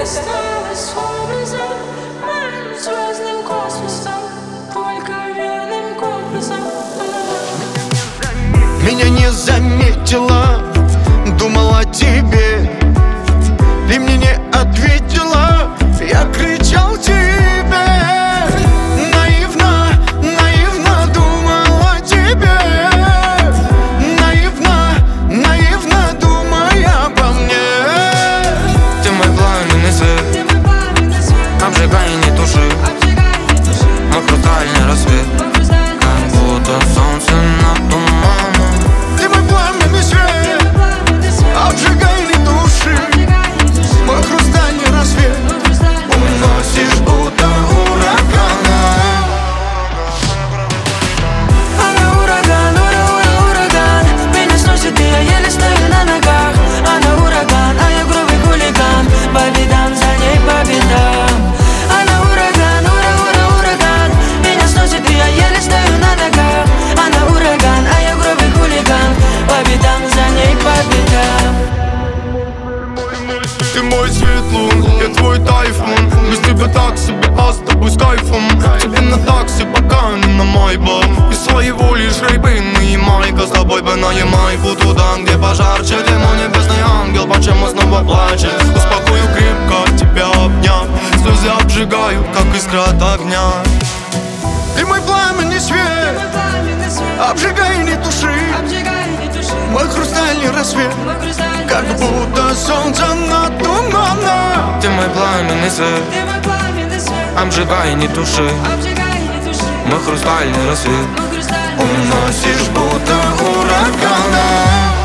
осталось образом моим звездным космосом, только верным компасом. Меня не заметила, думала о тебе, ты мне не ответила, я кричал тебе. Наивно, наивно думала о тебе, наивно, наивно думая обо мне. Ты мой пламенный свет, обжигай и не туши, мой хрустальный рассвет, как будто солнце над туманом. Ты мой пламенный свет, обжигай и не туши, мой хрустальный рассвет, уносишь будто урагана. Она ураган, ураган, меня сносит, и я еле стою на ногах. Она ураган, а я грубый хулиган, по бедам, за ней по бедам. Она ураган, ураган, меня сносит, и я еле стою на ногах. Она ураган, а я грубый хулиган, по бедам, за ней по бедам. Ты мой свет лун, я твой тайфун. Без тебя так себе, а с тобой с кайфом. Тебе на такси, пока не на майбах. Из своего лишь рейбин и майка. С тобой бы на Ямайку, туда, где пожарче. Ты мой небесный ангел, почему снова плачешь? Успокою крепко, тебя обняв. Слезы обжигают, как искра от огня. Ты мой пламенный свет, обжигай и не туши, мой хрустальный рассвет, как будто солнце над туманом. Ты мой пламенный свет, обжигай и не туши, мой хрустальный рассвет, уносишь будто урагана.